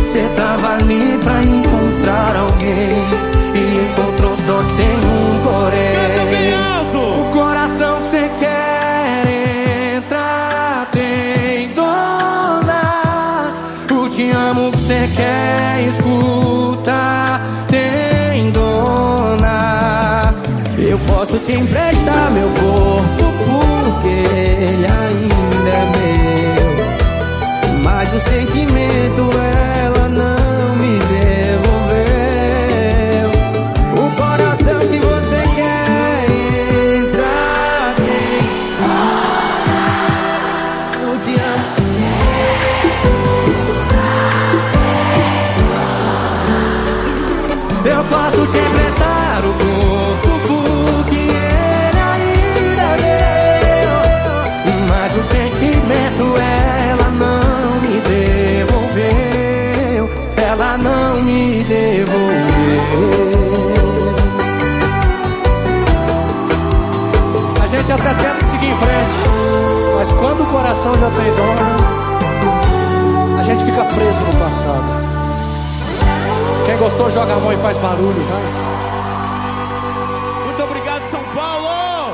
Cê tava ali pra encontrar alguém e encontrou só que tem um porém. O coração que cê quer entrar tem dona. O te amo que cê quer escutar tem dona. Eu posso te emprestar meu corpo porque ele ainda é meu, mas o sentimento ela não me devolveu. O coração que você quer entrar tem. Eu te amo. Eu posso te emprestar o corpo porque ele ainda é meu, mas o sentimento ela não me devolveu. Ela não me devolveu. A gente até tenta seguir em frente, mas quando o coração já tem dor, a gente fica preso no passado. Quem gostou joga a mão e faz barulho, vai. Muito obrigado, São Paulo!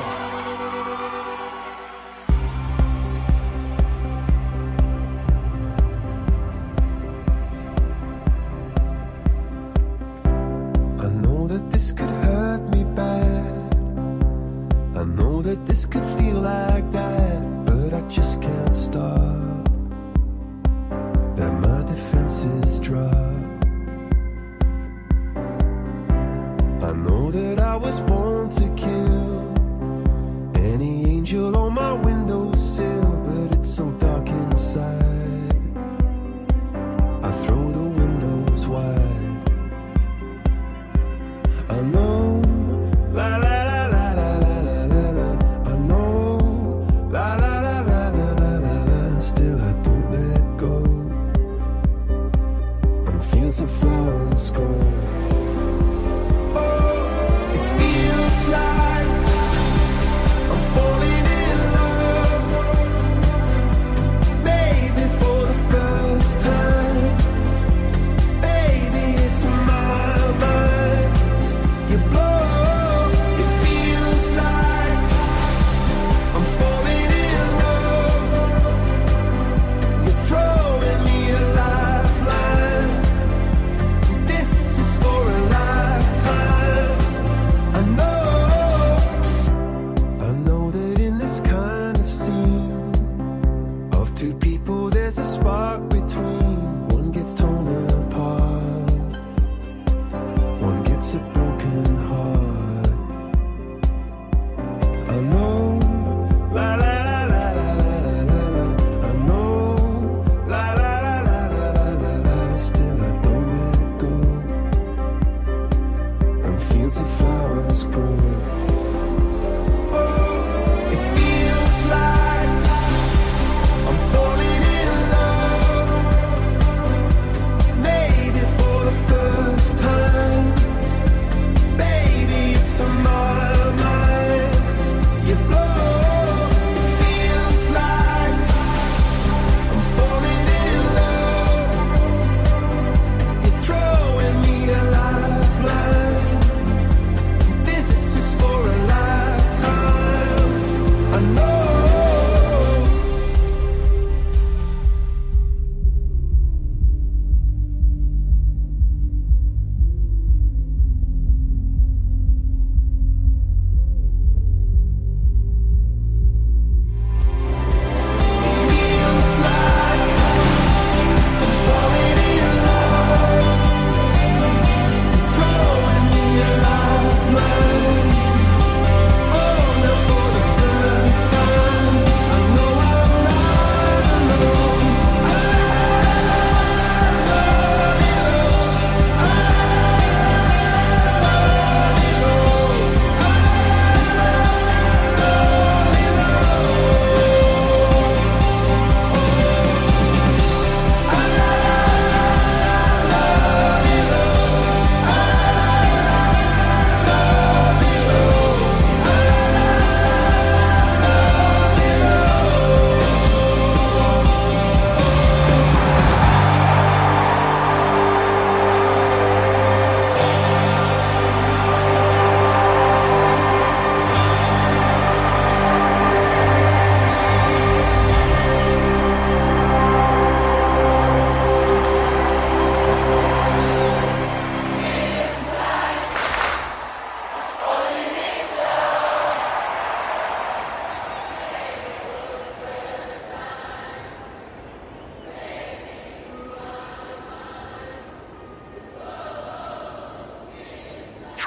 I know that this could hurt me bad. I know that this could feel like that, but I just can't stop. That my defenses drop. I know that I was born to kill any angel on my windowsill, but it's so dark inside. I throw the windows wide. I know, la la la la la la la la. I know, la la la la la la la la. Still I don't let go. On fields of flowers grow. Like I'm falling in love, maybe for the first time. Baby, it's my mind. You blow, it feels like I'm falling in love. You're throwing me a lifeline. This is for a lifetime. I know.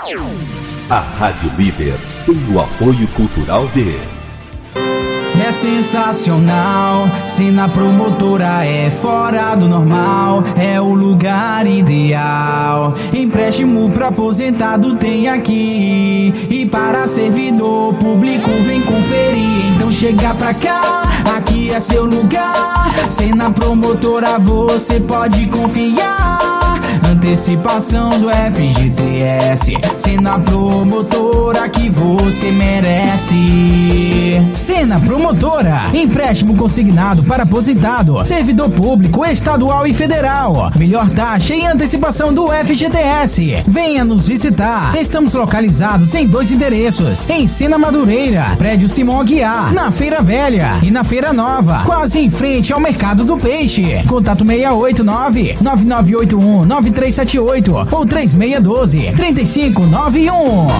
A Rádio Líder tem o apoio cultural de... É sensacional, Cena Promotora é fora do normal, é o lugar ideal. Empréstimo pra aposentado tem aqui, e para servidor público vem conferir. Então chega pra cá, aqui é seu lugar. Cena Promotora você pode confiar. Antecipação do FGTS, Cena Promotora que você merece. Cena Promotora, empréstimo consignado para aposentado, servidor público estadual e federal. Melhor taxa e antecipação do FGTS. Venha nos visitar. Estamos localizados em 2 endereços: em Sena Madureira, prédio Simão Aguiar, na Feira Velha, e na Feira Nova, quase em frente ao Mercado do Peixe. Contato 689-9981-9378 ou 3612-3591.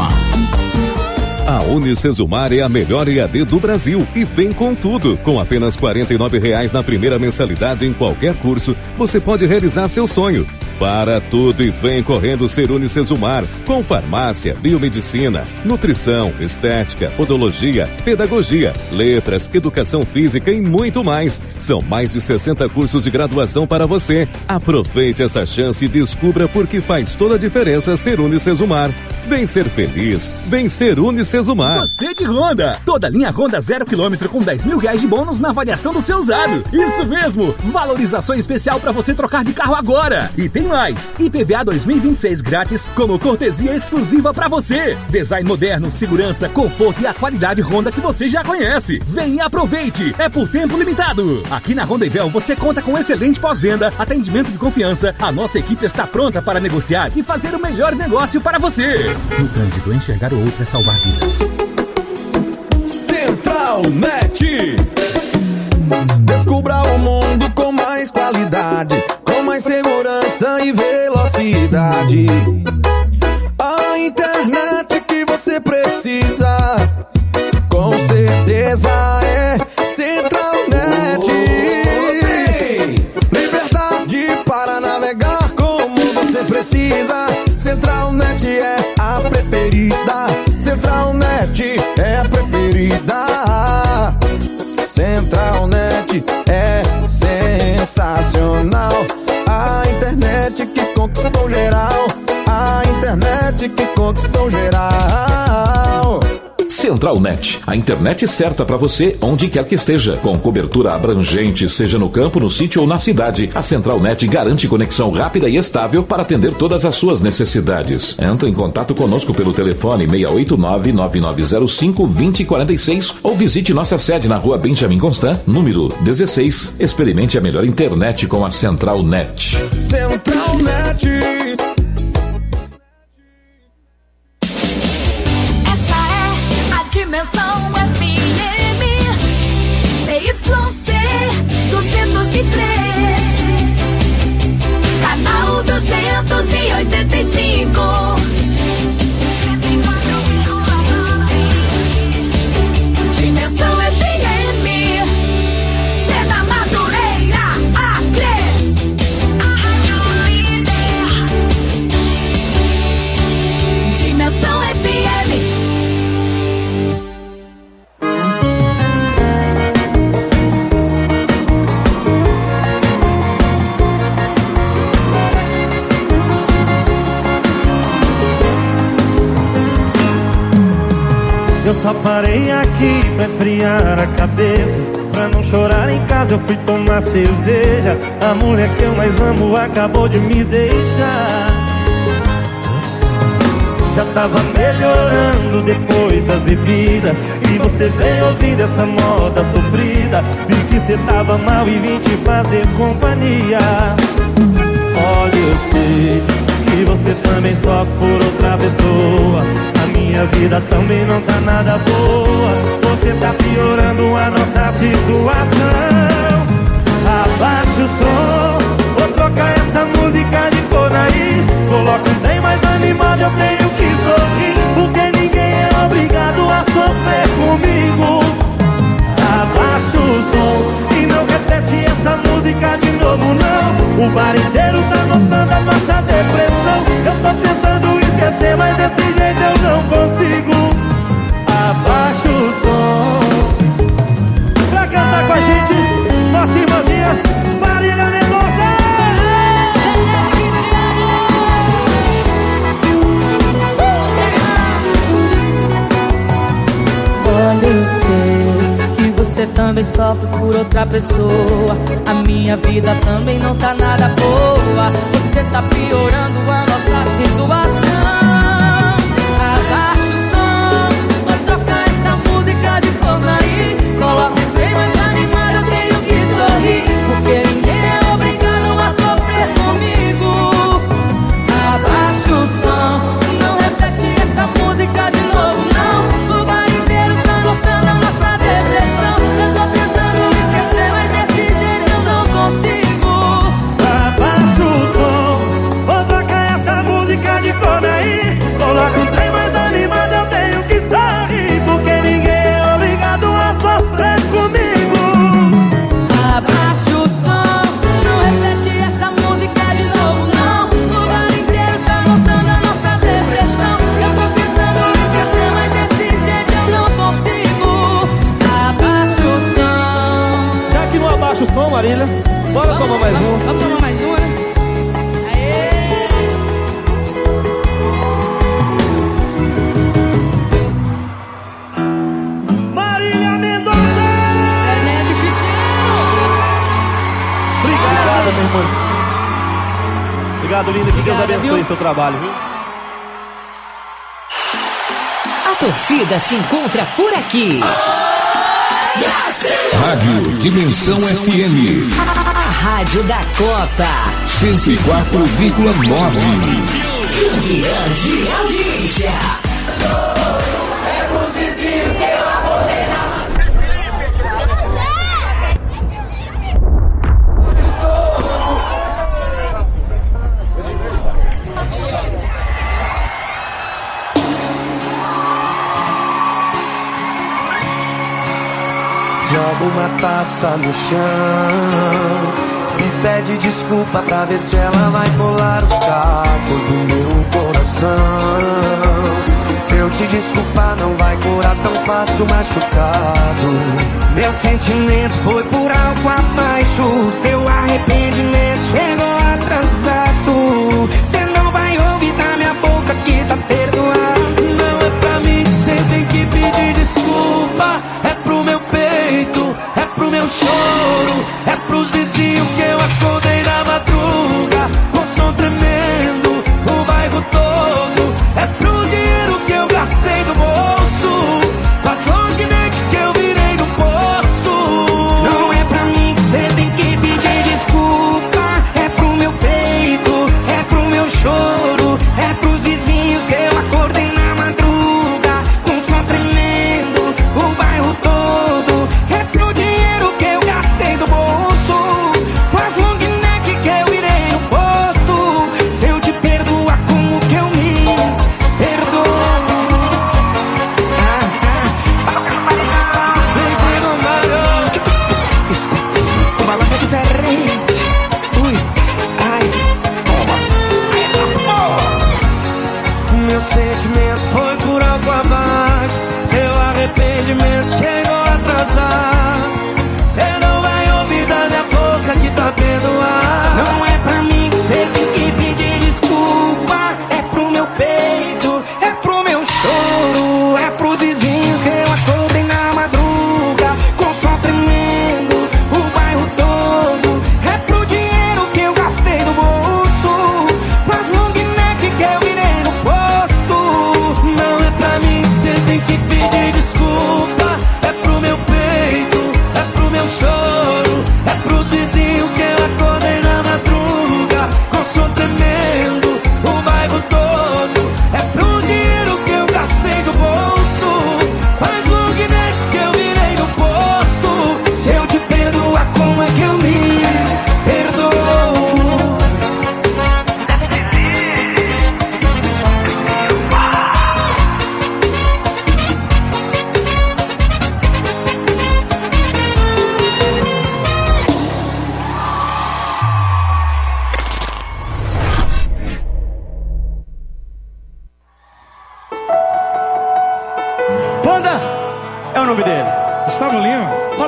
A Unicesumar é a melhor EAD do Brasil e vem com tudo. Com apenas R$ 49,00 na primeira mensalidade em qualquer curso, você pode realizar seu sonho. Para tudo e vem correndo ser Unicesumar, com farmácia, biomedicina, nutrição, estética, podologia, pedagogia, letras, educação física e muito mais. São mais de 60 cursos de graduação para você. Aproveite essa chance e descubra por que faz toda a diferença ser Unicesumar. Vem ser feliz, vem ser Unicesumar. Você de Honda, toda linha Honda 0 km com R$10.000 de bônus na avaliação do seu usado. Isso mesmo, valorização especial para você trocar de carro agora. E tem mais, IPVA 2026 grátis como cortesia exclusiva para você. Design moderno, segurança, conforto e a qualidade Honda que você já conhece. Vem e aproveite, é por tempo limitado. Aqui na Honda Ivel você conta com excelente pós-venda, atendimento de confiança. A nossa equipe está pronta para negociar e fazer o melhor negócio para você. No trânsito, enxergar o outro é salvar vidas. Central Net. Descubra o mundo com mais qualidade, com mais segurança e velocidade. A internet que você precisa, com certeza é Central Net. Liberdade para navegar como você precisa. Central Net é a preferida. Central Net é a preferida. Central Net é sensacional. A internet que conquistou geral. A internet que conquistou geral. Central Net, a internet certa para você onde quer que esteja, com cobertura abrangente, seja no campo, no sítio ou na cidade. A Central Net garante conexão rápida e estável para atender todas as suas necessidades. Entre em contato conosco pelo telefone 689-9905-2046 ou visite nossa sede na Rua Benjamin Constant, número 16. Experimente a melhor internet com a Central Net. Central Net. Dimensão FM CYC 203, canal 285, 104,9. Dimensão FM, Sena Madureira, Acre, a Rádio Líder. Dimensão FM. Eu só parei aqui pra esfriar a cabeça, pra não chorar em casa eu fui tomar cerveja. A mulher que eu mais amo acabou de me deixar. Já tava melhorando depois das bebidas, e você vem ouvindo essa moda sofrida. Vi que cê tava mal e vim te fazer companhia. Olha, eu sei que você também sofre por outra pessoa. A minha vida também não tá nada boa. Você tá piorando a nossa situação. Abaixa o som, vou trocar essa música de cor aí. Coloca um trem mais animado, eu tenho que sorrir, porque ninguém é obrigado a sofrer comigo. Abaixa o som e não repete essa música de novo não. O bar inteiro tá notando a nossa depressão. Eu tô tentando esquecer, mas desse jeito eu não consigo. Abaixa o som. Pra cantar com a gente, nossa irmãzinha Marília Mendonça. Olha, eu sei que você também sofre por outra pessoa. A minha vida também não tá nada boa. Você tá piorando a nossa situação. Abaixa o som, vou trocar essa música de cobra aí. Coloca um trem mais animado, eu tenho que sorrir, porque ninguém é obrigado a sofrer comigo. Abaixa o som, não repete essa música de novo, não. O bar inteiro tá notando a nossa depressão. Eu tô tentando esquecer, mas desse jeito eu não consigo. Abaixa o som, vou trocar essa música de cor aí. Coloca um trem mais animado, eu tenho que sorrir, porque ninguém é obrigado a sofrer comigo. Abaixa o som, não repete essa música de novo, não. O bar inteiro tá notando a nossa depressão. Eu tô tentando esquecer, mas desse jeito eu não consigo. Abaixa o som. Já que não abaixa o som, Marília, bora tomar mais um. Vamos tomar mais um, né? Aê! Marília Mendonça! Neto Cristiano! Obrigado, meu irmão. Obrigado, linda. Que Deus Obrigada, abençoe viu? seu trabalho, viu? A torcida se encontra por aqui. Rádio Dimensão FM A rádio da Copa. 104,9. Grande audiência. Joga uma taça no chão e pede desculpa pra ver se ela vai colar os cacos do meu coração. Se eu te desculpar não vai curar tão fácil machucado. Meu sentimento foi por algo abaixo. Seu arrependimento chegou atrasado. Cê não vai ouvir da minha boca que tá perdoado. Não é pra mim que cê tem que pedir desculpa. É pro meu peito, é pro meu choro, é pros vizinhos que eu acordei na madruga com som tremendo, o bairro todo. É pro dinheiro que eu gastei do bolso, com as long neck que eu virei no posto. Não é pra mim que cê tem que pedir desculpa. É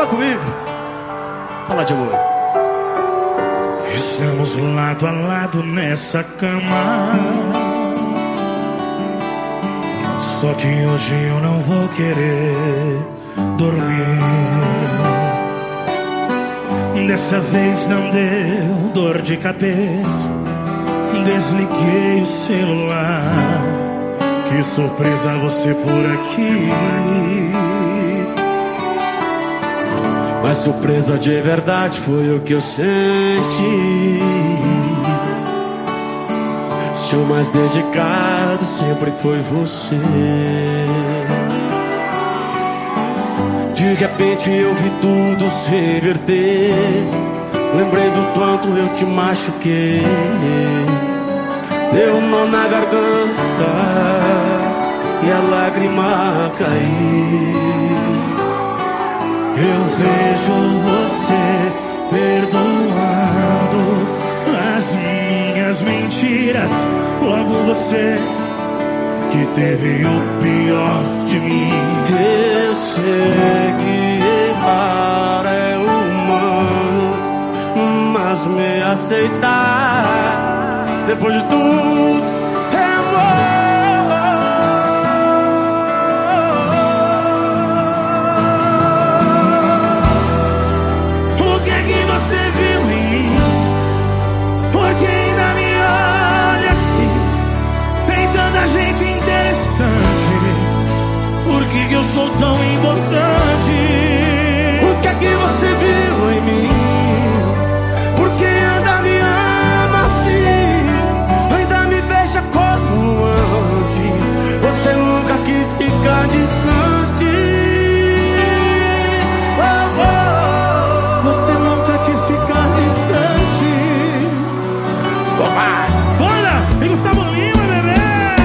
comigo. Fala de amor. Estamos lado a lado nessa cama, só que hoje eu não vou querer dormir. Dessa vez não deu dor de cabeça, desliguei o celular. Que surpresa você por aqui. Mas surpresa de verdade foi o que eu senti. Seu mais dedicado sempre foi você. De repente eu vi tudo se reverter. Lembrei do quanto eu te machuquei. Deu um nó na garganta e a lágrima caiu. Eu vejo você perdoando as minhas mentiras. Logo você que teve o pior de mim. Eu sei que errar é humano, mas me aceitar depois de tudo é amor. O que é que você viu em mim? Porque ainda me olha assim. Tem tanta gente interessante. Por que eu sou tão importante? O que é que você viu em mim? Porque ainda me ama assim, ainda me beija como antes. Você nunca quis ficar distante. Oh, oh. Você nunca quis ficar distante. Opa! Bora! E Gustavo Lima, bebê!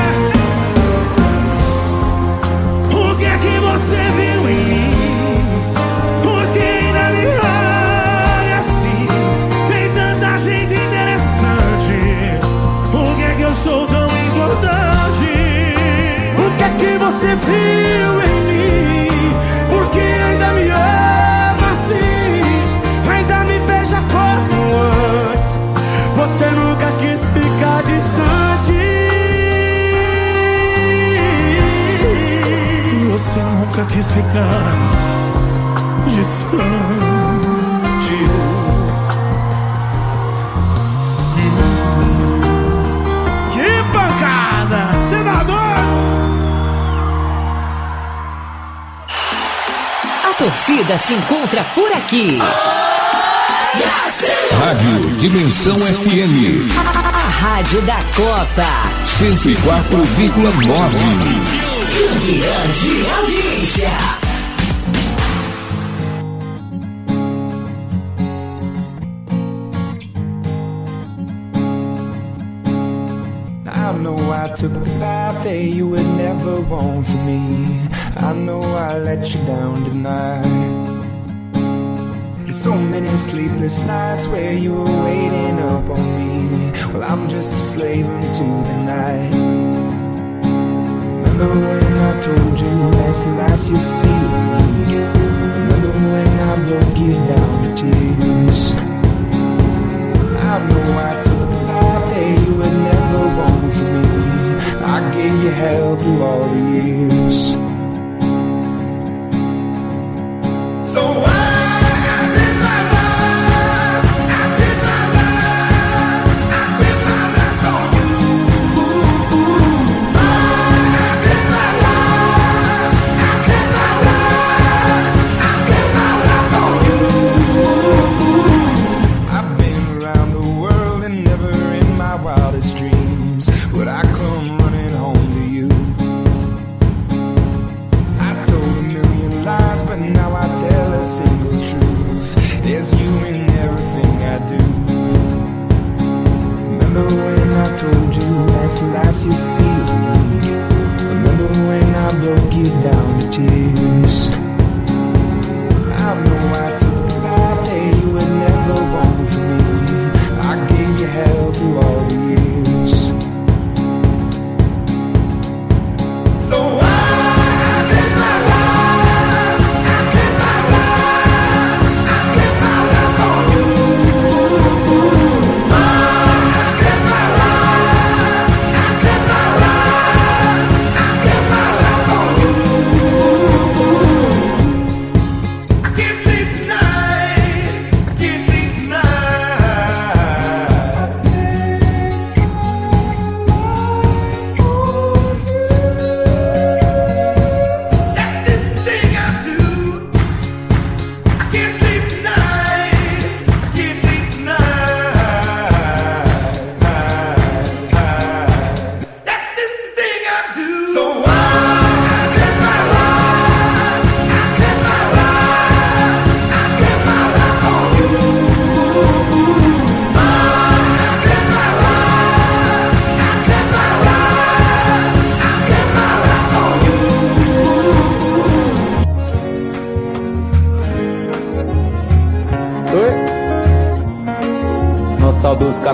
O que é que você viu em mim? Porque ainda me olha assim. Tem tanta gente interessante. Por que é que eu sou tão importante? O que é que você viu em mim? Porque ainda me ama assim, ainda me beija como antes. Você nunca quis ficar distante. Você nunca quis ficar distante. Que pancada! Senador! A torcida se encontra por aqui. Rádio Dimensão FM A rádio da Copa. 104,9. Grande audiência. I know I took the path that you would never want for me. I know I let you down tonight. There's so many sleepless nights where you were waiting up on me. Well, I'm just a slave unto the night. Remember when I told you that's the last you'll see of me? Remember when I broke you down to tears? I know I took the path that you would never want for me. I gave you hell through all the years. So last you see of me. Remember when I broke you down to tears? I know I took the path that you would never want for me. I gave you hell through all the years. So I give my life, I give my life,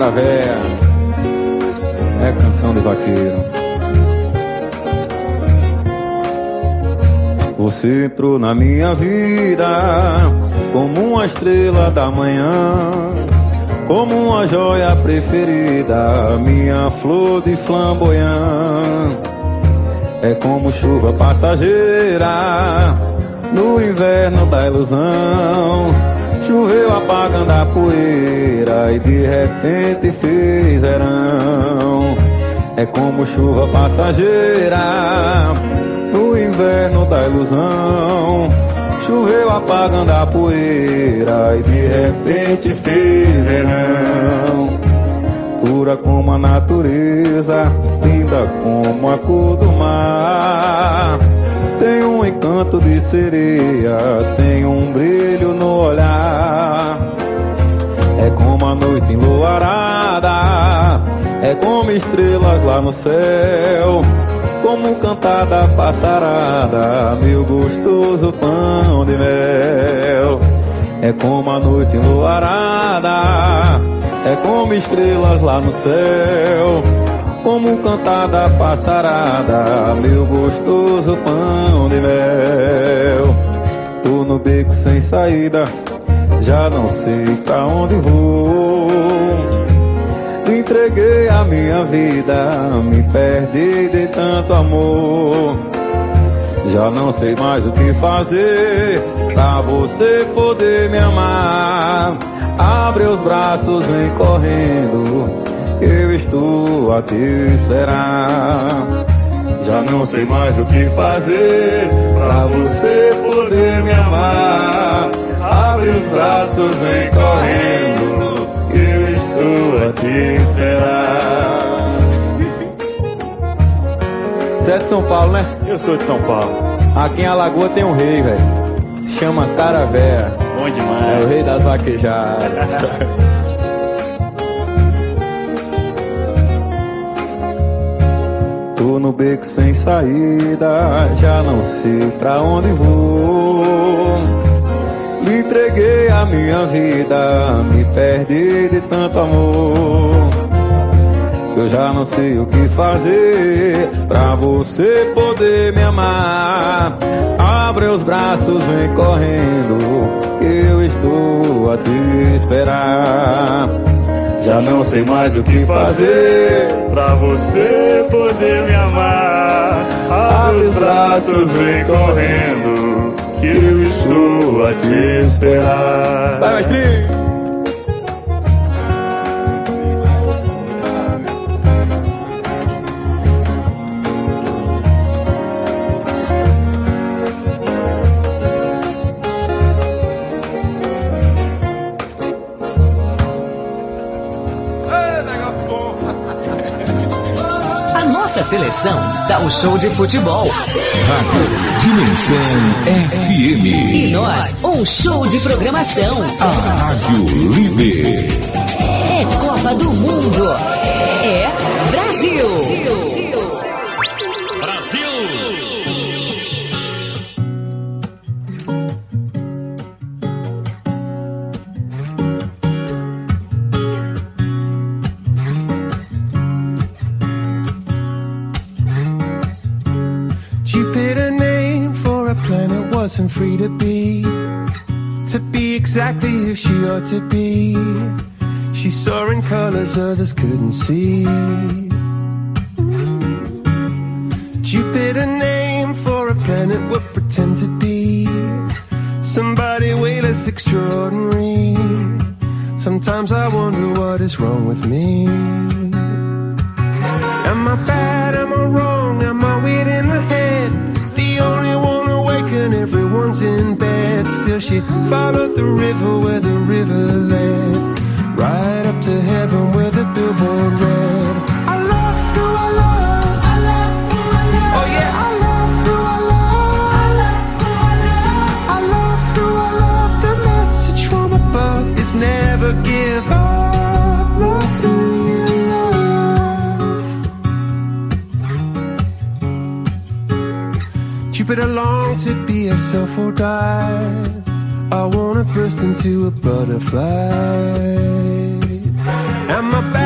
cara véia, é canção de vaqueiro. Você entrou na minha vida como uma estrela da manhã, como uma joia preferida, minha flor de flamboyant. É como chuva passageira no inverno da ilusão. Choveu apagando a poeira e de repente fez verão. É como chuva passageira no inverno da ilusão. Choveu apagando a poeira e de repente fez verão. Pura como a natureza, linda como a cor do mar. Tem um encanto de sereia, tem um brilho no olhar. É como a noite enluarada, é como estrelas lá no céu, como cantar da passarada, meu gostoso pão de mel. É como a noite enluarada, é como estrelas lá no céu, como cantar da passarada, meu gostoso pão de mel. Tô no beco sem saída, já não sei pra onde vou. Entreguei a minha vida, me perdi de tanto amor. Já não sei mais o que fazer pra você poder me amar. Abre os braços, vem correndo, eu estou a te esperar. Já não sei mais o que fazer pra você poder me amar. Abre os braços, vem correndo, eu estou a te esperar. Você é de São Paulo, né? Eu sou de São Paulo. Aqui em Alagoas tem um rei, velho. Se chama Cara Véia. Bom demais. É o rei das vaquejadas. Tô no beco sem saída, já não sei pra onde vou. Lhe entreguei a minha vida, me perdi de tanto amor. Eu já não sei o que fazer pra você poder me amar. Abre os braços, vem correndo, eu estou a te esperar. Já não sei mais o que fazer pra você poder me amar. Abre os braços, vem correndo, que eu estou a te esperar. Vai, mestrinho! Nossa seleção dá um show de futebol. Dimensão FM. E nós, um show de programação. A Rádio Líder. É Copa do Mundo. É Brasil. Wasn't free to be exactly who she ought to be. She saw in colors others couldn't see. Jupiter named for a planet would pretend to be somebody way less extraordinary. Sometimes I wonder what is wrong with me. Am I bad? Am I wrong? Am I weird in the head? The only one awake and everyone's in bed. Still she followed the river where the river led, right up to heaven where the billboard read, I love who I love, I love who I love. Oh yeah, I love who I love, I love who I love. I love who I love. The message from above is never give up. Love who you love. Jupiter longed to be herself or die. I wanna burst into a butterfly. Am I back?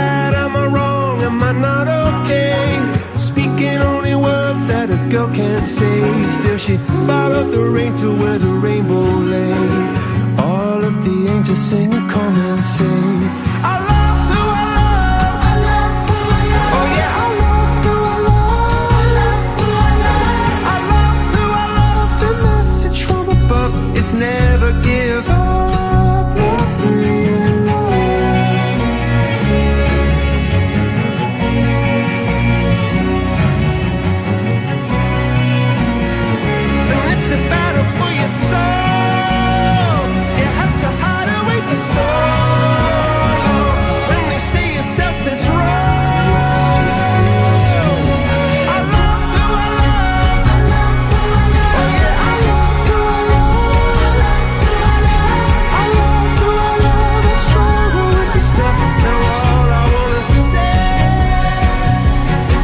I'm not okay. Speaking only words that a girl can't say. Still she followed the rain to where the rainbow lay. All of the angels singing, come and say, I love who I love. I love who I love. Oh yeah, I love who I love. I love who I love. I love who I love. The message from above is never give up. Love free. It's a battle for your soul. You have to hide away for so long. When they say yourself is wrong. I love who I love. I love who I love. Oh yeah, I love who I love. I love who I love. I love who I love. I struggle with the stuff. Now all I wanna say is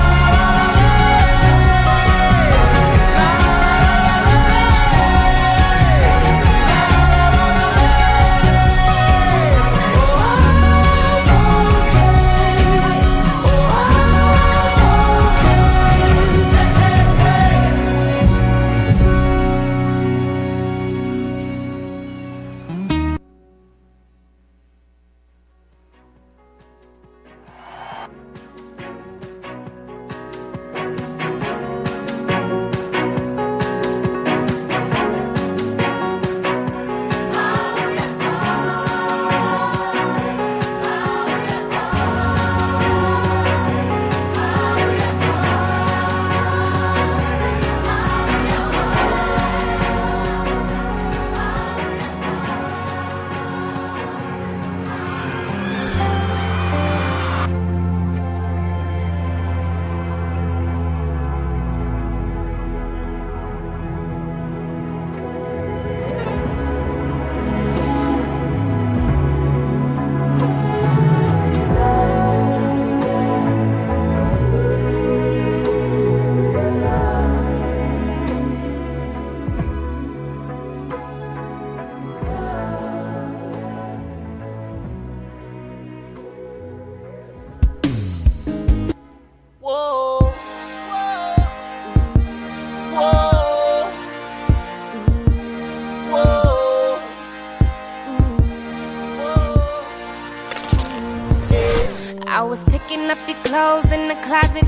I was picking up your clothes in the closet.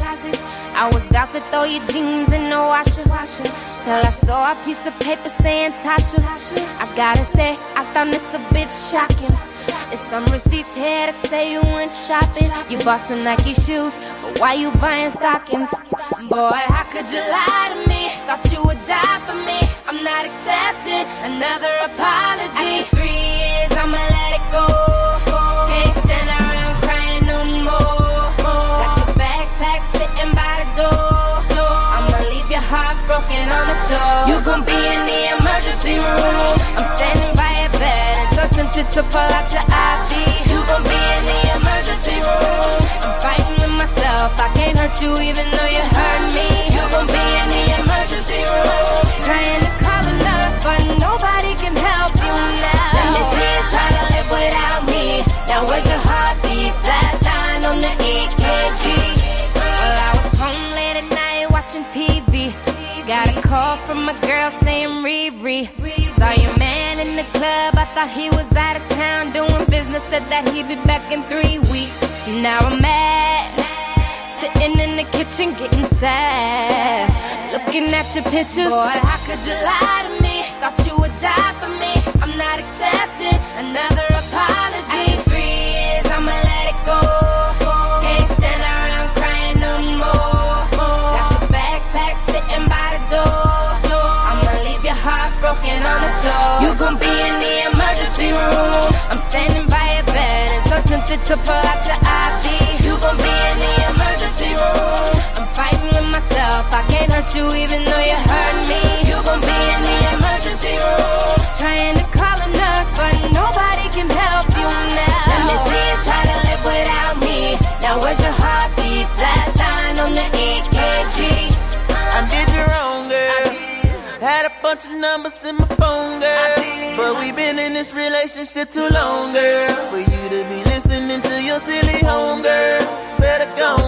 I was about to throw your jeans in the washer. Till I saw a piece of paper saying Tasha. I gotta say, I found this a bit shocking. It's some receipts here that say you went shopping. You bought some Nike shoes, but why you buying stockings? Boy, how could you lie to me? Thought you would die for me. I'm not accepting another apology. After 3 years, I'ma let it go. Can't stand around crying no more. Got your bags packed, sitting by the door. I'ma leave your heart broken on the floor. You gon' be in the emergency room. I'm standing by your bed and so tempted to pull out your IV. You gon' be in the emergency room. I'm fighting with myself. I can't hurt you even though you hurt me. You gon' be in the emergency room. Trying to call a nurse, but nobody can help you now. Let me see you try to live without me. Now where's your heartbeat? Flatline on the EKG. Well, I was home late at night watching TV. Got a call from a girl saying Riri. Saw your man in the club, I thought he was out of town doing business. Said that he'd be back in 3 weeks. Now I'm mad, sitting in the kitchen getting sad, looking at your pictures. Boy, how could you lie to me? Thought you would die for me. I'm not accepting another apology. After 3 years, I'ma let it go. Can't stand around crying no more. Got your bags packed, sitting by the door. I'ma leave your heart broken on the floor. You gon' be in the emergency room. I'm standing by your bed and so tempted to pull out your IV. You gon' be in the emergency room. I'm fighting with myself. I can't hurt you even though you hurt me. You gon' be in the emergency room. Trying to call a nurse, but nobody can help you now. Let me see you try to live without me. Now where's your heartbeat? Flatline on the EKG. I did you wrong, girl. Had a bunch of numbers in my phone, girl. But we've been in this relationship too long, girl. For you to be listening to your silly home, girl. It's better go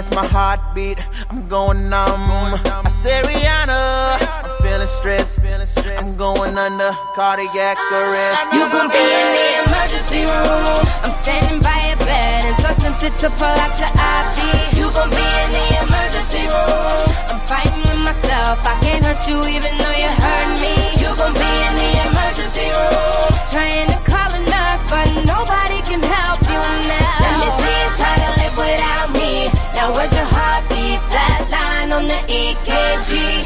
that's my heartbeat. I'm going numb. I said Rihanna, I'm feeling stressed. I'm going under cardiac arrest. You gon' be in the emergency room. I'm standing by your bed and so tempted to pull out your IV. You gon' be in the emergency room. I'm fighting with myself. I can't hurt you even though you hurt me. You gon' be in the emergency room, trying to call a nurse, but nobody can help you now. Let me see you try to live without me. Now where's your heartbeat? Flatline on the EKG.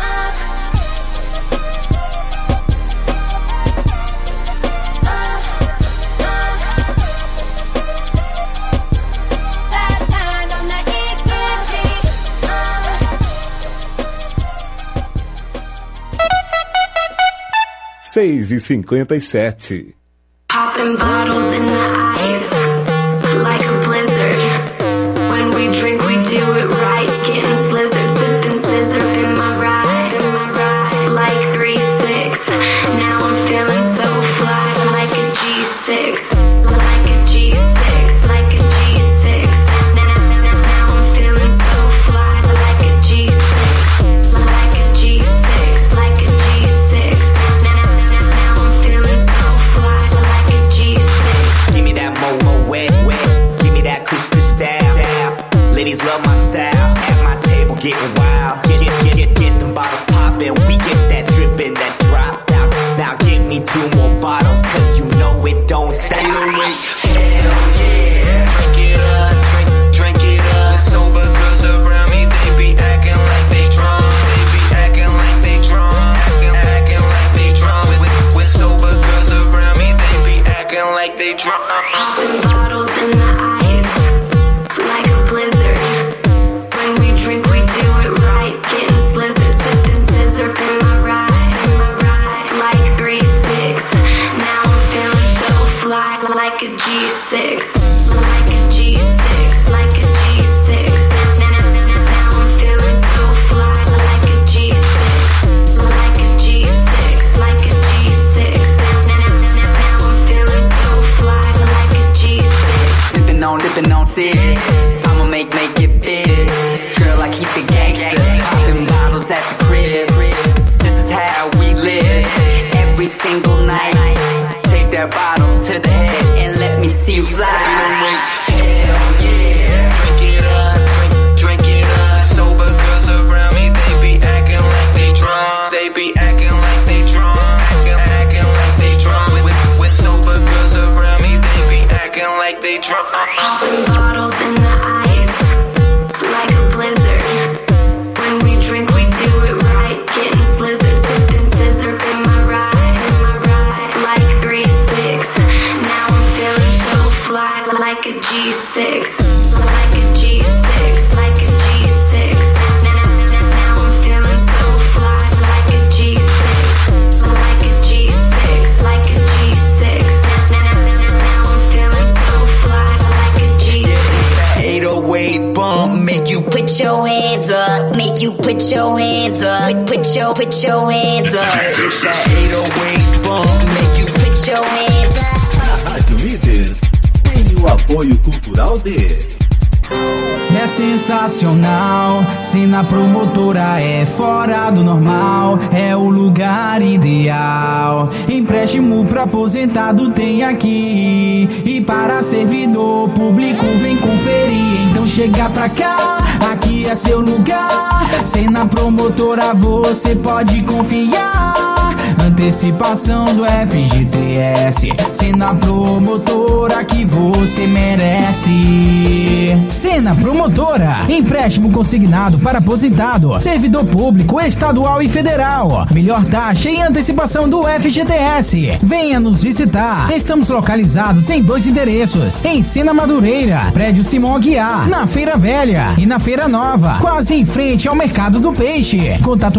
Seis e 57. Popping bottles in the ice, like a blizzard. When we drink, we do it right. Getting slizzard, sipping scissor in my ride, like 3-6. Now I'm feeling so fly, like a G6, like a G6, like a G6. Now I'm feeling so fly, like a G6, like a G6, like a G6. Give me that mo wet, give me that crystal style. Ladies love my style. At my table getting wild. Get them bottles poppin'. We get that drippin', that drop out. Now give me 2 more bottles, cause you know it don't stop. Hell yeah, drink it up, drink it up. Sober girls around me, they be acting like they drunk. They be acting like they drunk, acting like they drunk. With sober girls around me, they be acting like they drunk. Popping bottles in the ice, like a blizzard. When we drink, we do it right. Getting slizzard, sipping scissor in my ride, like 3-6. Now I'm feeling so fly, like a G6, like a G6, like a G6. Now I'm feeling so fly, like a G6, like a G6, like a G6. Now I'm feeling so fly, like a G6. Dipping on 6. I'ma make it big. Girl, I keep it gangster. Popping bottles at the crib. This is how we live. Every single night. Take that bottle to the head and let me see you fly. Hell yeah, drink it up, drink it up. Sober girls around me, they be acting like they drunk. They be acting like they drunk, acting like they drunk. With sober girls around me, they be acting like they drunk. Popping bottles in the ice, like a blizzard. When we drink, we do it right. Getting slizzard, sipping scissor in my ride, like 3-6. Now I'm feeling so fly, like a G6, like a G6, like a G6. Now I'm feeling so fly, like a G6, like a G6, like a G6. Now I'm feeling so fly, like a G6. 808 bump, make you put your hands up, make you put your hands up, put your hands up. It's that 808 bump, make you put your hands up. A Rádio Líder tem o apoio cultural de... É sensacional, Cena Promotora é fora do normal, é o lugar ideal. Empréstimo pra aposentado tem aqui, e para servidor público vem conferir. Então chega pra cá, aqui é seu lugar. Cena Promotora você pode confiar. Antecipação do FGTS, Cena Promotora que você merece. Cena Promotora, empréstimo consignado para aposentado, servidor público estadual e federal. Melhor taxa e antecipação do FGTS. Venha nos visitar. Estamos localizados em 2 endereços: em Sena Madureira, prédio Simão Aguiar, na Feira Velha, e na Feira Nova, quase em frente ao Mercado do Peixe. Contato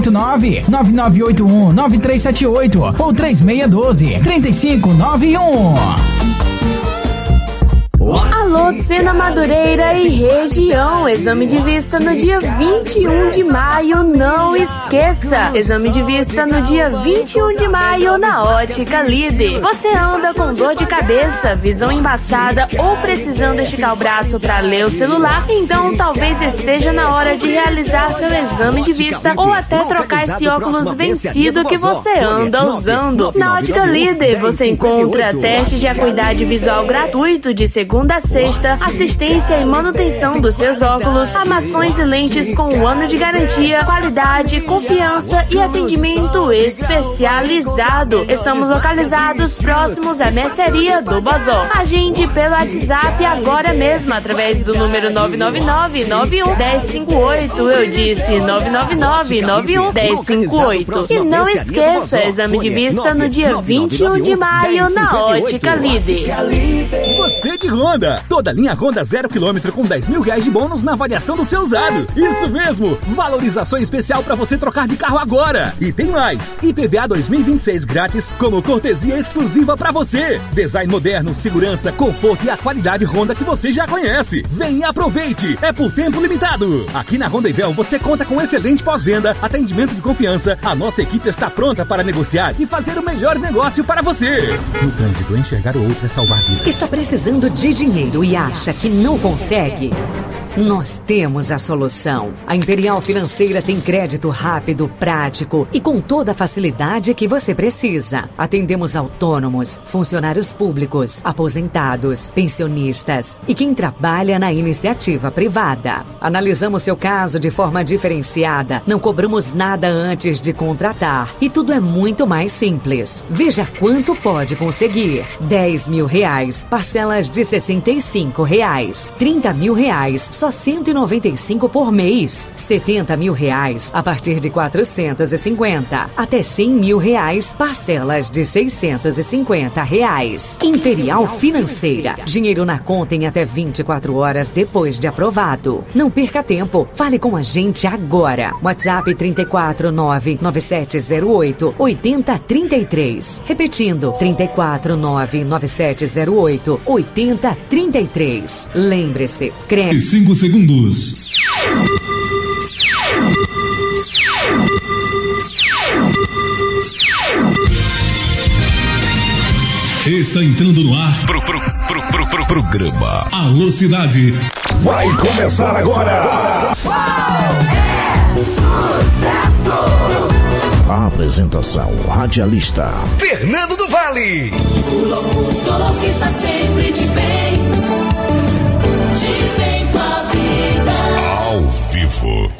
689-9981-9378 ou 3612-3591. Alô, Sena Madureira e região. Exame de vista no dia 21 de maio, não esqueça. Exame de vista no dia 21 de maio na Ótica Líder. Você anda com dor de cabeça, visão embaçada ou precisando esticar o braço para ler o celular? Então talvez esteja na hora de realizar seu exame de vista ou até trocar esse óculos vencido que você anda usando. Na Ótica Líder você encontra teste de acuidade visual gratuito de segunda a sexta, assistência e manutenção dos seus óculos, armações e lentes com 1 ano de garantia, qualidade, confiança e atendimento especializado. Estamos localizados próximos à mercearia do Bozó. Agende pelo WhatsApp agora mesmo através do número 999-91-1058. Eu disse 999-91-1058. E não esqueça, exame de vista no dia 21 de maio na Ótica Líder. Você de Honda, toda linha Honda 0 km com 10 mil reais de bônus na avaliação do seu usado. Isso mesmo, valorização especial para você trocar de carro agora. E tem mais, IPVA 2026 grátis como cortesia exclusiva para você. Design moderno, segurança, conforto e a qualidade Honda que você já conhece. Vem e aproveite, é por tempo limitado. Aqui na Honda Ivel você conta com excelente pós-venda, atendimento de confiança. A nossa equipe está pronta para negociar e fazer o melhor negócio para você. No trânsito, enxergar o outro é salvar vidas. Está precisando de dinheiro e acha que não consegue? Nós temos a solução. A Imperial Financeira tem crédito rápido, prático e com toda a facilidade que você precisa. Atendemos autônomos, funcionários públicos, aposentados, pensionistas e quem trabalha na iniciativa privada. Analisamos seu caso de forma diferenciada, não cobramos nada antes de contratar e tudo é muito mais simples. Veja quanto pode conseguir. 10 mil reais, parcelas de 65 reais. 30 mil reais, só 195 por mês. 70 mil reais a partir de 450. Até 100 mil reais, parcelas de 650 reais. Imperial Financeira. Dinheiro na conta em até 24 horas depois de aprovado. Não perca tempo. Fale com a gente agora. WhatsApp 3499708-8033. Repetindo, 3499708-8033. Lembre-se, crédito. 5 segundos. Está entrando no ar programa Alô Cidade. Vai começar agora. É sucesso. A apresentação radialista Fernando do Vale. O locutor que está sempre de bem com a vida. Ao vivo.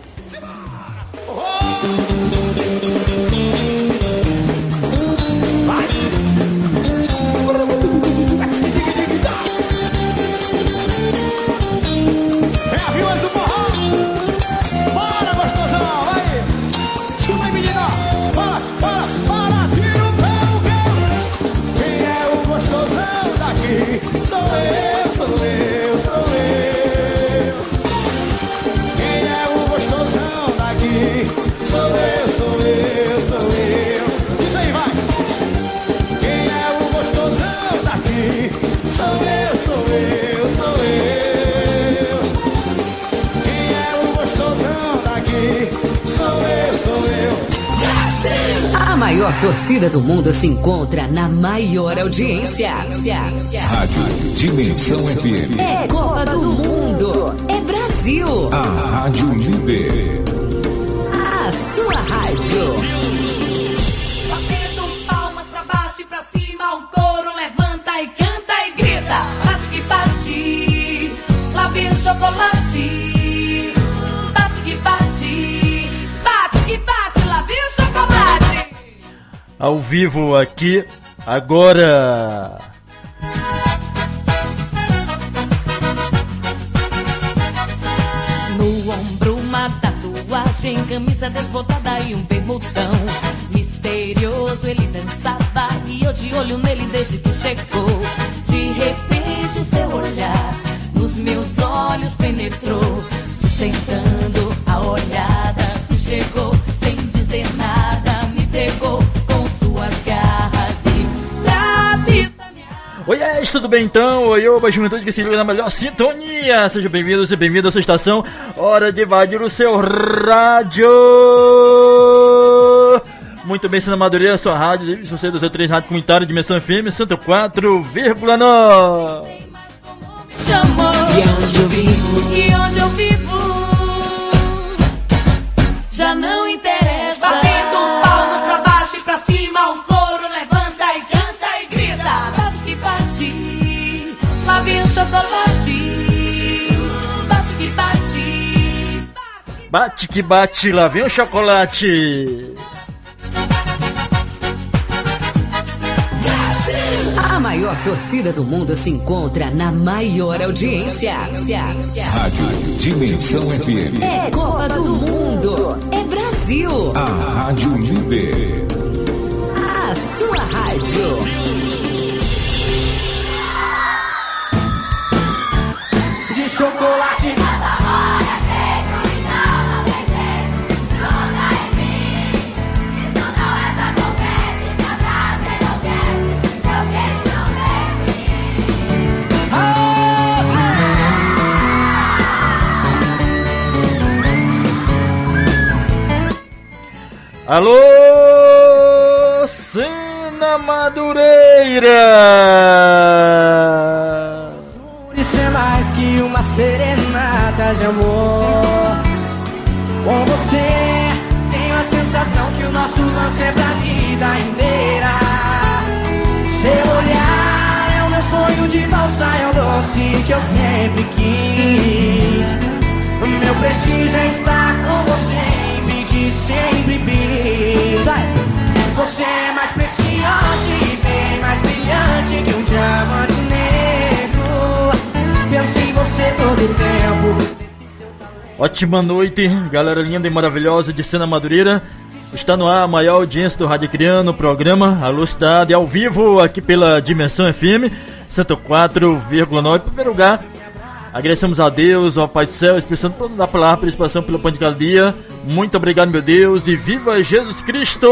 A maior torcida do mundo se encontra na maior audiência. Rádio Dimensão FM. É Copa do Mundo. É Brasil. A Rádio Líder. A sua rádio. Batendo palmas pra baixo e pra cima, o coro levanta e canta e grita. Bate que bate, lá vem o chocolate. Bate que bate, bate que bate, lá vem o chocolate. Ao vivo aqui, agora. No ombro uma tatuagem, camisa desbotada e um bermudão. Misterioso ele dançava e eu de olho nele desde que chegou. De repente o seu olhar nos meus olhos penetrou, sustentando a olhada. Se chegou sem dizer nada, me pegou com suas garras e pra vista me Oi, Mas tudo bem então, oi, oba, juventude que se liga na melhor sintonia. Seja bem-vindo, seja bem-vindo à sua estação. Hora de invadir o seu rádio. Muito bem, Sena Madureira, sua rádio, você do seu 3 Rádio Comunitário, Dimensão FM 104,9. E onde eu vivo, já não interessa. Batendo palmas pra baixo e pra cima, o coro levanta e canta e grita. Bate que bate, lá vem o chocolate. Bate que bate, bate que bate, lá vem o chocolate. A maior torcida do mundo se encontra na maior audiência. Rádio Dimensão FM. É Copa do Mundo. É Brasil. A Rádio Líder. A sua rádio. De chocolate. Alô, Sena Madureira. Isso é mais que uma serenata de amor. Com você tenho a sensação que o nosso lance é pra vida inteira. Seu olhar é o meu sonho de valsa, é o doce que eu sempre quis. Meu prestígio é estar com você, sempre bis. Você é mais preciosa e bem mais brilhante que um diamante negro. Penso em você todo o tempo. Ótima noite, galera linda e maravilhosa de Sena Madureira. Está no ar a maior audiência do Rádio Criano, o programa Alô Cidade, ao vivo aqui pela Dimensão FM 104,9. Em primeiro lugar, agradecemos a Deus, ao Pai do Céu, expressando toda a palavra, pela expansão pelo pão de cada dia. Muito obrigado, meu Deus, e viva Jesus Cristo!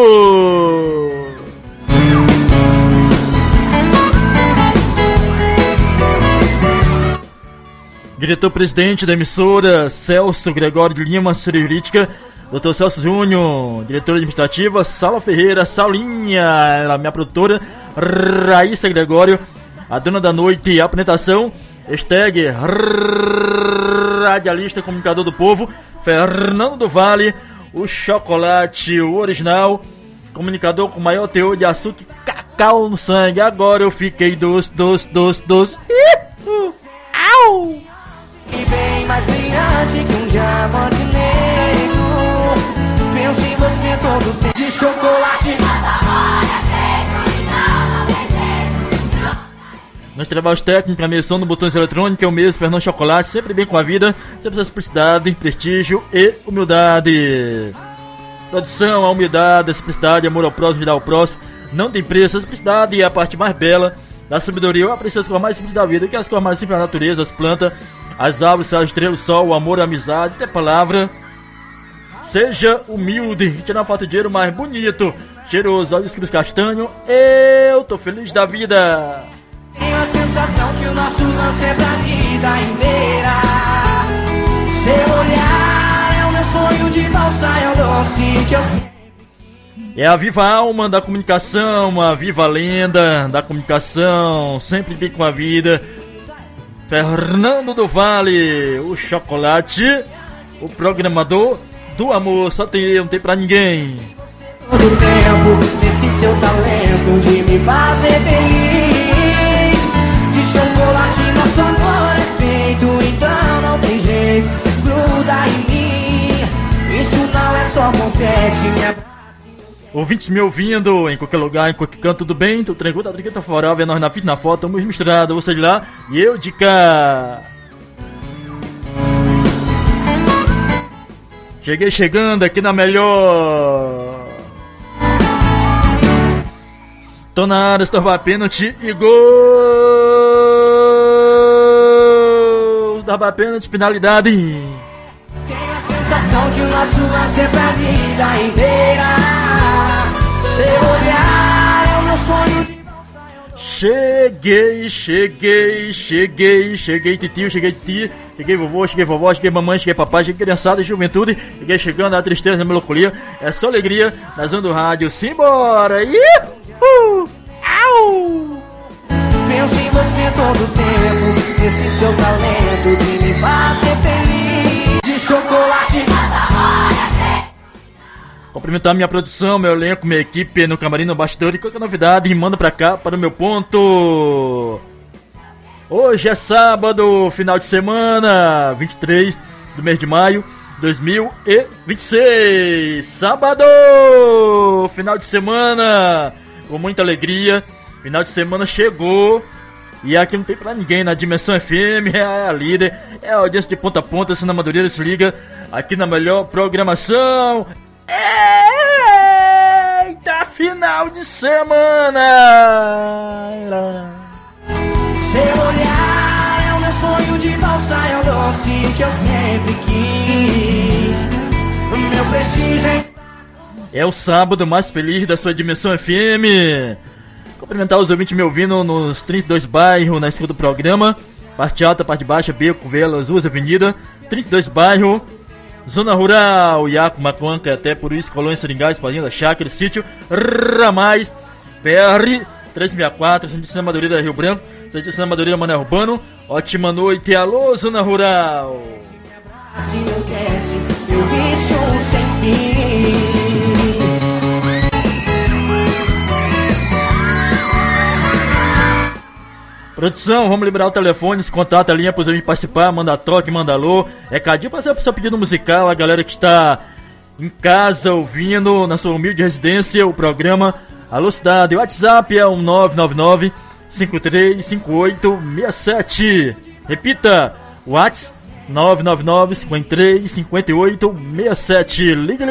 Diretor-presidente da emissora, Celso Gregório de Lima, assessoria jurídica, Dr. Celso Júnior, diretora administrativa, Sala Ferreira, Saulinha, ela, minha produtora, Raíssa Gregório, a dona da noite e apresentação, hashtag radialista, comunicador do povo, Fernando do Vale, o chocolate, o original, comunicador com maior teor de açúcar e cacau no sangue. Agora eu fiquei doce. Au! E bem mais brilhante que um diamante negro. Penso em você todo tempo. De chocolate. Nos trabalhos técnicos, a medição do botões eletrônicos, é o mesmo, Fernando Chocolate, sempre bem com a vida, sempre a simplicidade, prestígio e humildade. Produção, a humildade, a simplicidade, amor ao próximo, de dar ao próximo, não tem preço. A simplicidade é a parte mais bela da sabedoria. Eu aprecio as coisas mais simples da vida, que as coisas mais simples da natureza, as plantas, as árvores, as estrelas, o sol, o amor, a amizade, até palavra. Seja humilde, tirar uma foto de dinheiro mais bonito, cheiroso, olhos cruz castanho. Eu tô feliz da vida. Tenho a sensação que o nosso lance é pra vida inteira. Seu olhar é o meu sonho de valsa, é o doce que eu sei. É a viva alma da comunicação, a viva lenda da comunicação, sempre bem com a vida. Fernando do Vale, o chocolate, o programador do amor, só tem eu, não tem pra ninguém. Todo tempo, esse seu talento de me fazer feliz. De chocolate nosso amor é feito, então não tem jeito, gruda em mim. Isso não é só confete, minha... Ouvintes me ouvindo em qualquer lugar, em qualquer canto, tudo bem? Tudo tranquilo, tá tranquilo, tá favorável, é nós na fita, na foto, estamos misturados, você de lá e eu de cá. Cheguei chegando aqui na melhor. Tô na área, estorbar pênalti e gol. Estorbar pênalti, penalidade. Tenho a sensação que o nosso lance é pra vida inteira. Seu olhar é o meu sonho de... Cheguei, titio, cheguei vovô, cheguei vovó, cheguei mamãe, cheguei papai, cheguei criançada, juventude, cheguei chegando, a tristeza, a melancolia, é só alegria, na zona do rádio, simbora, Au! Penso em você todo o tempo, nesse seu talento de me fazer feliz, de chocolate Cumprimentar minha produção, meu elenco, minha equipe no camarim, no bastidor e qualquer novidade, manda pra cá, para o meu ponto. Hoje é sábado, final de semana, 23 do mês de maio, 2026. Sábado, final de semana, com muita alegria. Final de semana chegou. E aqui não tem pra ninguém, na Dimensão FM, é a líder, é a audiência de ponta a ponta, assim na Madureira, se liga, aqui na melhor programação. Eita, final de semana! Seu olhar é o meu sonho de valsa, é o doce que eu sempre quis. Meu prestígio é o sábado mais feliz da sua Dimensão FM. Cumprimentar os ouvintes me ouvindo nos 32 bairros na escuta do programa. Parte alta, parte baixa, Beco, Velas, Ruas, Avenida. 32 bairros. Zona Rural, Iaco, Macuanca, até por isso, Colônia, Seringá, Espadinha, Chácara, Sítio, Ramais, PR, 364, Centro de Santa Madureira, Rio Branco, Centro de Santa Madureira, Mané Urbano. Ótima noite, alô, Zona Rural. Se enlouquece, eu vício sem fim. Produção, vamos liberar o telefone, se contato a linha para os amigos participar, manda toque, manda alô. Recadinho para seu pedido musical, a galera que está em casa ouvindo, na sua humilde residência, o programa Alô Cidade. O WhatsApp é o 999-535867. Repita, WhatsApp 999-535867. Liga.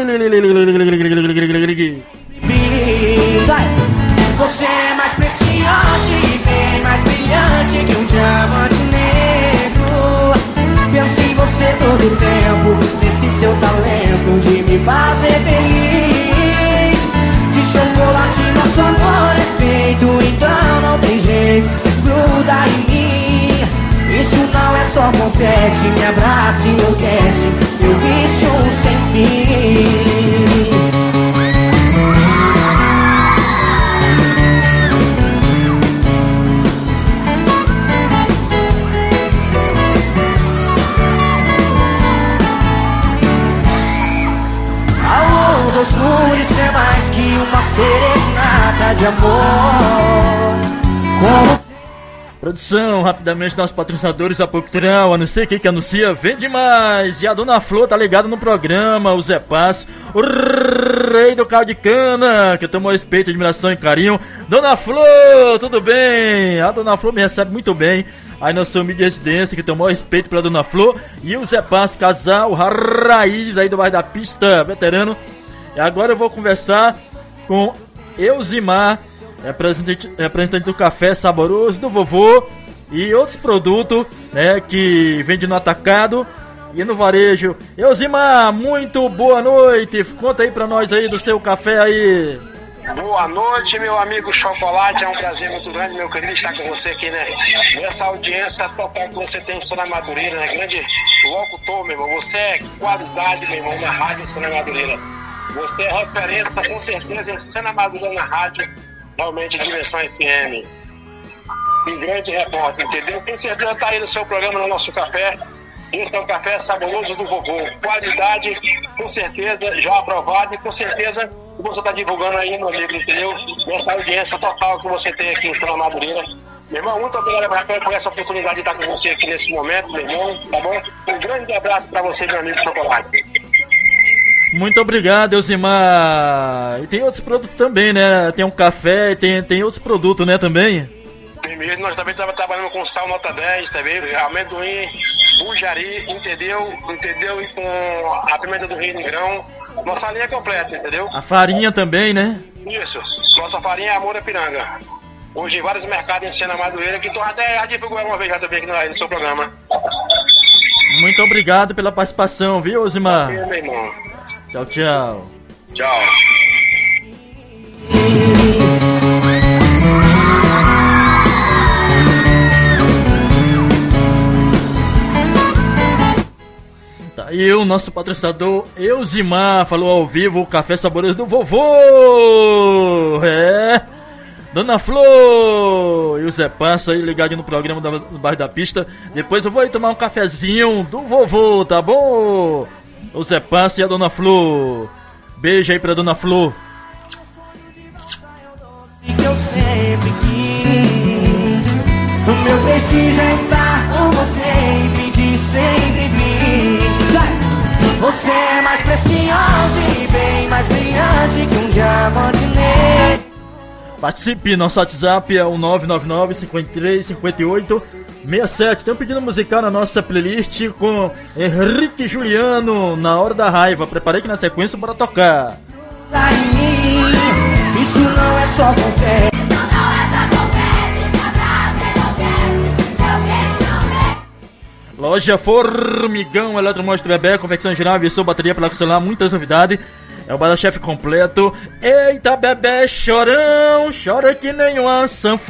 Você é mais preciosa, bem mais brilhante que um diamante negro. Penso em você todo o tempo, nesse seu talento de me fazer feliz. De chocolate nosso amor é feito, então não tem jeito, gruda em mim. Isso não é só confete, me abraça e enlouquece, meu vício sem fim. Flores é mais que uma serenata de amor. Produção, rapidamente, nossos patrocinadores, Apoio Cultural, a não sei quem que anuncia, vende mais. E a Dona Flor tá ligada no programa, o Zé Paz, o rei do caldo de cana, que tomou respeito, admiração e carinho. Dona Flor, tudo bem? A Dona Flor me recebe muito bem. Aí nós somos de residência, que tomou respeito pela Dona Flor. E o Zé Paz, casal raiz aí do bairro da Pista, veterano. E agora eu vou conversar com Elzimar, representante do Café Saboroso do Vovô e outros produtos, né, que vende no atacado e no varejo. Elzimar, muito boa noite. Conta aí pra nós aí do seu café aí. Boa noite, meu amigo Chocolate. É um prazer muito grande, meu querido, estar com você aqui, né? Nessa audiência total que você tem em Santa Madureira, né? Grande locutor, meu irmão. Você é qualidade, meu irmão, na rádio Santa Madureira. Você é referência, com certeza, em Santa Madureira na rádio, realmente, Dimensão FM. Um grande repórter, entendeu? Com certeza está aí no seu programa, no nosso café. Esse é o Café Saboroso do Vovô. Qualidade, com certeza, já aprovado e com certeza você está divulgando aí no livro, entendeu? Nessa audiência total que você tem aqui em Santa Madureira. Meu irmão, muito obrigado por essa oportunidade de estar com você aqui nesse momento, meu irmão, tá bom? Um grande abraço para você, meu amigo Chocolate. Muito obrigado, Elzimar. E tem outros produtos também, né? Tem um café e tem outros produtos, né, também? Tem mesmo, nós também estamos trabalhando com sal nota 10, também, amendoim, bujari, entendeu? E com a pimenta do reino em grão. Nossa linha é completa, entendeu? A farinha também, né? Isso. Nossa farinha é Amor Piranga. Hoje em vários mercados em Santa Madureira, que tu até já divulgou uma vez já também aqui no seu programa. Muito obrigado pela participação, viu, Elzimar? Meu irmão. Tchau, tchau. Tchau. Tá aí o nosso patrocinador Elzimar falou ao vivo o café saboroso do vovô. Dona Flor e o Zé Passa aí ligadinho no programa do bairro da Pista. Depois eu vou aí tomar um cafezinho do vovô, tá bom? O Zé Passa e a Dona Flor. Beijo aí pra Dona Flor. Que eu sempre quis. O meu prestígio é estar com você e pedir sempre bis. Você é mais preciosa e bem mais brilhante que um diamante negro. Participe, nosso WhatsApp é o 999-53-58-67. Tem um pedido musical na nossa playlist com Henrique Juliano, Na Hora da Raiva. Preparei aqui na sequência para tocar. Isso não é só confete. Loja Formigão, Eletromonstro Bebé, confecção geral, aviação, bateria para celular, muitas novidades. É o Bada-Chefe completo. Eita, bebê, chorão, chora que nem uma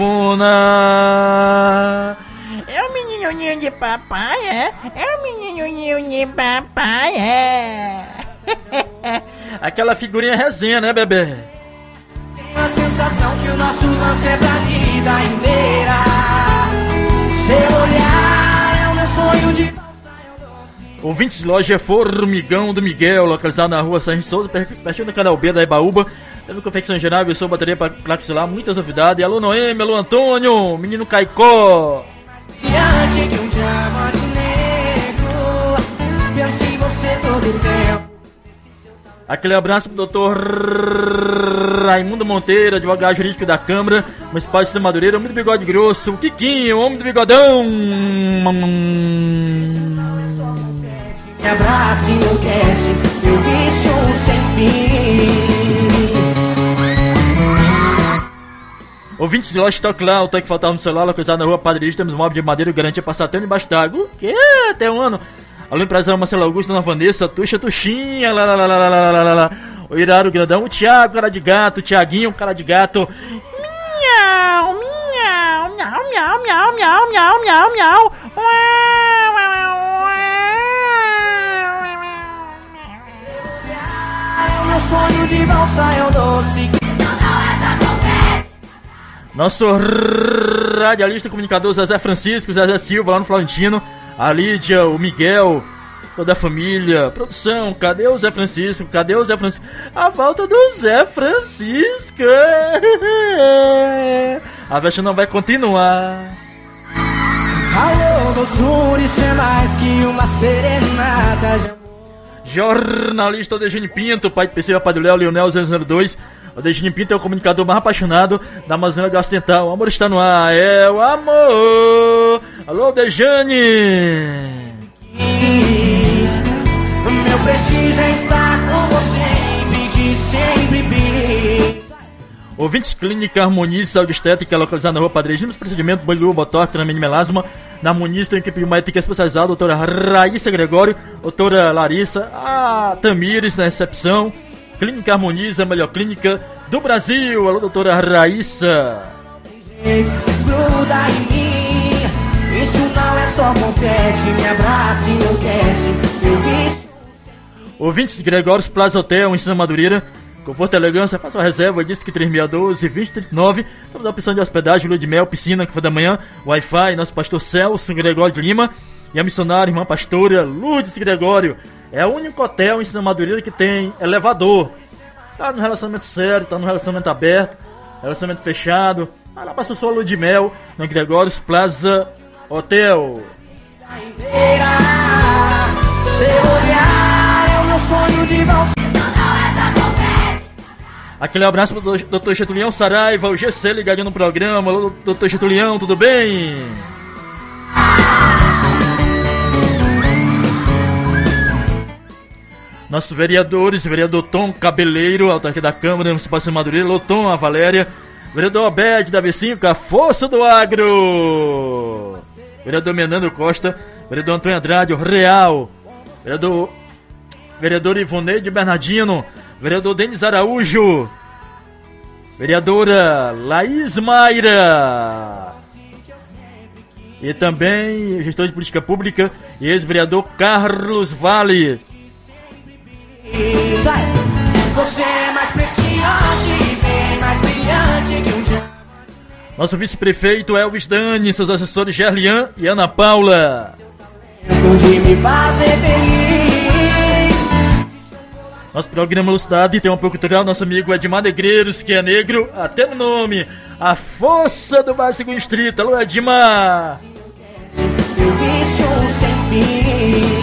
sanfona. É o menininho de papai, é? É o menininho de papai, é? Aquela figurinha resenha, né, bebê? Tenho a sensação que o nosso lance é pra vida inteira. Seu olhar é o meu sonho de... Ouvintes, Loja Formigão do Miguel, localizado na rua Sérgio Souza, pertinho do canal B da Ibaúba. Temos confecção geral, aviação, bateria para placa celular, muitas novidades. Alô Noemi, alô Antônio, menino Caicó. Diante de um diamante negro, penso em você todo o tempo. Aquele abraço pro doutor Raimundo Monteiro, advogado jurídico da Câmara Municipal de Madureira, homem do bigode grosso, o Quiquinho, homem do bigodão. Me abraça e enlouquece, eu vício sem fim. Ouvintes de loja Stock lá, o toque que faltava no celular, localizado na rua Padre Lixo, temos móvel de madeira, garantia passar até embaixo d'água. O quê? Até um ano. Alô, empresário Marcelo Augusto, Dona Vanessa, Tuxinha, o Iraro Grandão, o Thiago, cara de gato, o Thiaguinho, cara de gato. Miau, miau, miau, miau, miau, miau, miau, miau, miau. Meu sonho de valsa é o doce. Nosso radialista e comunicador Zezé Francisco, Zezé Silva lá no Florentino, a Lídia, o Miguel, toda a família, produção, cadê o Zé Francisco? Cadê o Zé Francisco? A volta do Zé Francisco. A festa não vai continuar. Alô, doçura, isso é mais que uma serenata de amor. Jornalista Odegine Pinto, pai de PC, pai do Léo, Leonel 002. Odegine Pinto é o comunicador mais apaixonado da Amazônia de Ocidental. O amor está no ar, é o amor. Alô, Odegine. Meu prestígio é estar com você e pedir sempre bis. Ouvintes, Clínica Harmonize Saúde Estética, localizada na rua Padre Regina, procedimento, banho, botox, treinamento de melasma. Na Harmonize tem uma equipe médica especializada, doutora Raíssa Gregório, doutora Larissa, a Tamires na recepção. Clínica Harmonize, a melhor clínica do Brasil. Alô, doutora Raíssa. Gruda em mim, isso não é só confete, me abraça e enlouquece, eu vi. Ouvintes, Gregórios Plaza Hotel, Ensino Madureira. Conforto e elegância, faça uma reserva, disse que 3612-2039. Temos a opção de hospedagem, lua de mel, piscina, café da manhã, Wi-Fi, nosso pastor Celso Gregório de Lima. E a missionária, irmã pastora Lourdes Gregório. É o único hotel em Santa Madureira que tem elevador. Tá no relacionamento sério, tá no relacionamento aberto, relacionamento fechado. Vai lá, passa sua lua de mel no Gregórios Plaza Hotel. Seu olhar é o meu sonho de valsa. Aquele abraço pro Dr. Getulião Saraiva, o GC ligadinho no programa. Alô, Dr. Getulião, tudo bem? Nossos vereadores, vereador Tom Cabeleiro, autarquia da Câmara Municipal de Madureira, alô Tom, a Valéria, vereador Abed da V5, a Força do Agro, vereador Menandro Costa, vereador Antônio Andrade, o Real, vereador Ivoneide Bernardino, vereador Denis Araújo, vereadora Laís Mayra e também gestor de política pública e ex-vereador Carlos Vale. Você é mais preciosa e bem mais brilhante que um dia. Nosso vice-prefeito Elvis Dani, seus assessores Gerlian e Ana Paula. De me fazer feliz. Nosso programa Lucidade tem um apoio cultural, nosso amigo Edmar Negreiros, que é negro até no nome. A força do bairro Segundo Distrito. Alô, Edmar. Eu vício sem fim.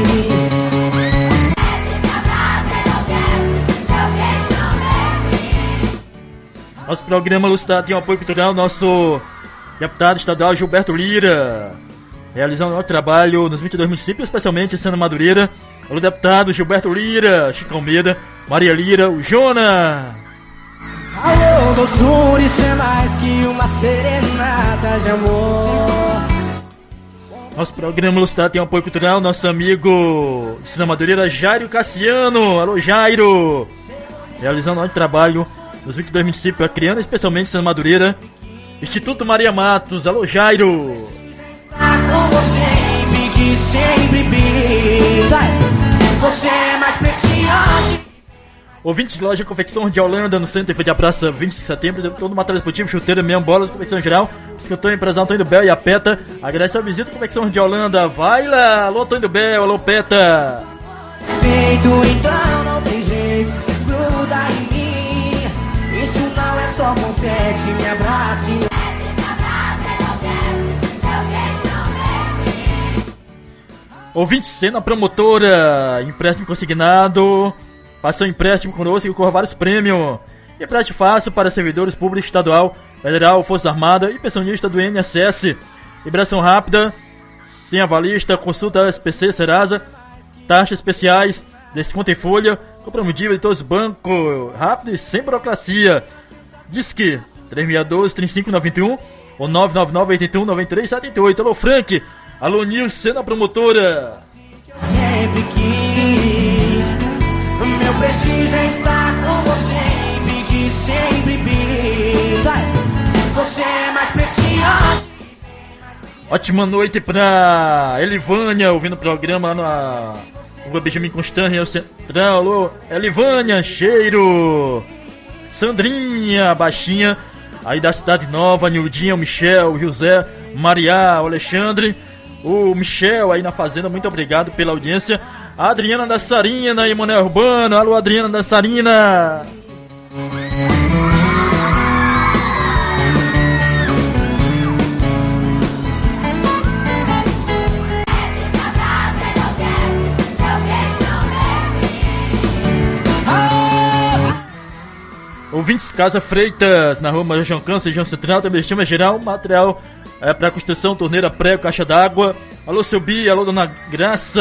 Nosso programa Lucidade tem um apoio cultural, nosso deputado estadual Gilberto Lira, realizando um trabalho nos 22 municípios, especialmente em Santa Madureira. Alô, deputado Gilberto Lira, Chico Almeida, Maria Lira, o Jona. Alô, doçura, isso é mais que uma serenata de amor. Nosso programa Lucidade tem um apoio cultural, nosso amigo de Santa Madureira, Jairo Cassiano. Alô, Jairo, realizando um trabalho nos 22 municípios, criando especialmente Santa Madureira. Instituto Maria Matos, alô, Jairo. Com você me diz sempre bis. Você é mais preciosa. Ouvintes de loja Confecções de Holanda, no centro de Praça 25 de setembro, todo o material esportivo, chuteira, mesmo, bolas, confecção geral. Escutou empresário Antônio Bel e a Peta. Agradece a visita Confecções de Holanda. Vai lá, alô, Antônio Bel, alô, Peta. Feito, então não tem jeito, gruda em mim. Isso não é só confete, me abrace. Ouvinte Cena Promotora, empréstimo consignado, passou empréstimo conosco e concorreu vários prêmios. Empréstimo fácil para servidores públicos estadual, federal, Força Armada e pensionista do INSS. Liberação rápida, sem avalista, consulta SPC, Serasa, taxas especiais, desconto em folha, compromitível de todos os bancos, rápido e sem burocracia. Disque 3612-3591 ou 999-81-9378. Alô, Frank. Alô, Nil, Cena Promotora. Sempre quis. Meu prestígio é estar com você e pedir sempre bis. Você é mais preciosa. Ótima noite pra Elivânia, ouvindo o programa lá na Rua Benjamin Constant, Rio Central. Alô, Elivânia, cheiro. Sandrinha, baixinha, aí da Cidade Nova, Nildinha, o Michel, o José, Maria, o Alexandre, o Michel aí na Fazenda, muito obrigado pela audiência. A Adriana da Sarina, Emanuel Urbano, alô, Adriana da Sarina. Ouvintes Casa Freitas, na rua Major João Câncer, região central, também estima geral, material para construção, torneira pré, caixa d'água. Alô, seu Bia, alô, dona Graça.